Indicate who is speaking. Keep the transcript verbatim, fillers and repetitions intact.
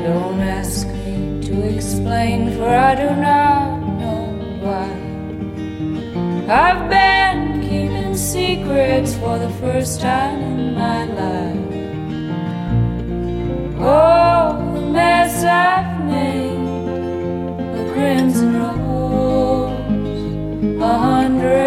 Speaker 1: Don't ask me to explain, for I do not know why. I've been keeping secrets for the first time in my life. Oh, the mess I've made, a crimson rose, a hundred